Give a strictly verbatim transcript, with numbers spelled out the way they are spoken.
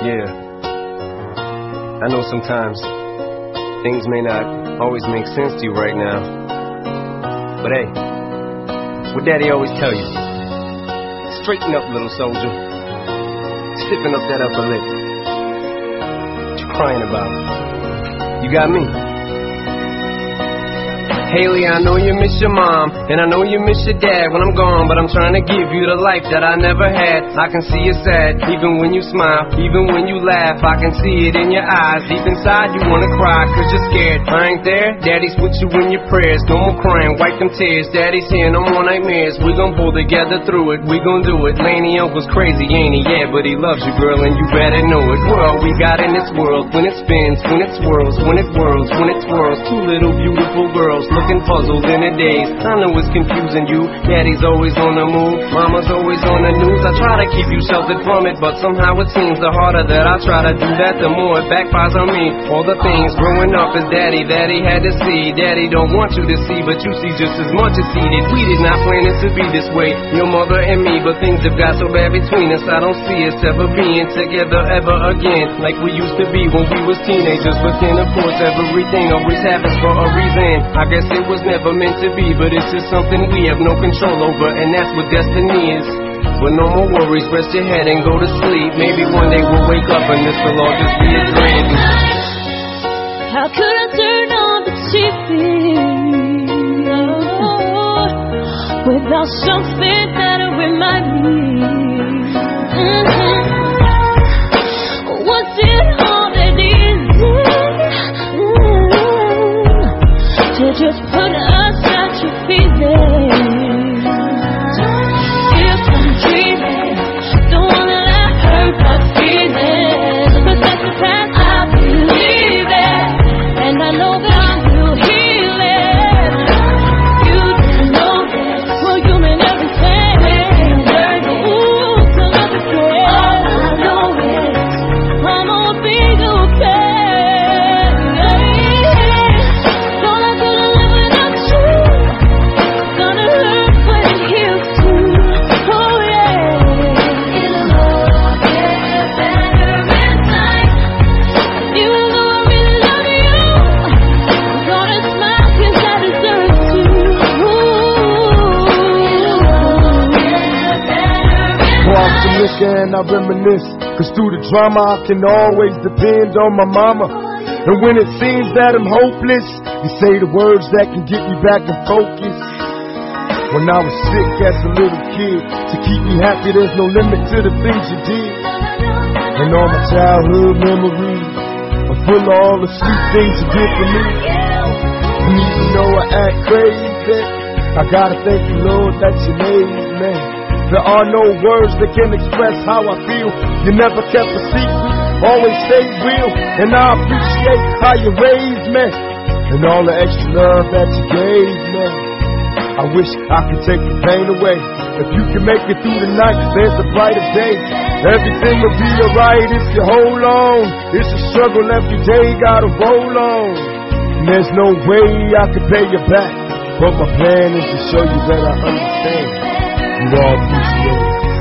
Yeah, I know sometimes things may not always make sense to you right now, but hey, it's what Daddy always tell you. Straighten up, little soldier. Stiffen up that upper lip. What you crying about? You got me. Haley, I know you miss your mom, and I know you miss your dad when I'm gone, but I'm trying to give you the life that I never had. I can see you sad, even when you smile, even when you laugh. I can see it in your eyes, deep inside you wanna cry, cause you're scared. I ain't there, Daddy's with you in your prayers. No more crying, wipe them tears. Daddy's here, no more nightmares. We gon' pull together through it, we gon' do it. Laney Uncle's crazy, ain't he? Yeah, but he loves you, girl, and you better know it. We're all we got in this world, when it spins, when it swirls, when it whirls, when it twirls. Two little beautiful girls looking puzzled in a daze. I know it's confusing you. Daddy's always on the move, Mama's always on the news. I try to keep you sheltered from it, but somehow it seems the harder that I try to do that, the more it backfires on me. All the things growing up as Daddy that he had to see, Daddy don't want you to see, but you see just as much as he did. We did not plan it to be this way, your mother and me, but things have got so bad between us. I don't see us ever being together ever again, like we used to be when we was teenagers. But then of course everything always happens for a reason. I guess it was never meant to be, but it's just something we have no control over, and that's what destiny is. But no more worries, rest your head and go to sleep. Maybe one day we'll wake up and this will all just be a dream. How could I turn on the T V oh, without something that will remind me? Mm-hmm. Was it all that easy mm-hmm. to just put aside your feelings? If I'm dreaming, don't wanna let hurt my feelings, but that's the past. I believe it, and I know that I will heal it. You didn't know that, well you meant everything. Learn ooh, to love again. All I know is I'ma be okay. Thought I couldn't live without you. Gonna hurt when it heals too. Oh yeah, it'll all get better in time. Even though I really love you, I'm gonna smile 'cause I deserve to. It'll all get better in Pour out some time. liquor and I reminisce, cause through the drama I can always depend on my mama. And when it seems that I'm hopeless, you say the words that can get me back in focus. When I was sick as a little kid, to keep me happy there's no limit to the things you did. And all my childhood memories are full of all the sweet things you did for me. And even though I act crazy, I gotta thank the Lord that you made me. There are no words that can express how I feel. You never kept a secret, always stayed real. And I appreciate how you raised me, and all the extra love that you gave me. I wish I could take the pain away. If you can make it through the night, there's a brighter day. Everything will be alright if you hold on. It's a struggle every day, gotta roll on. And there's no way I can pay you back, but my plan is to show you that I understand. You all appreciate it.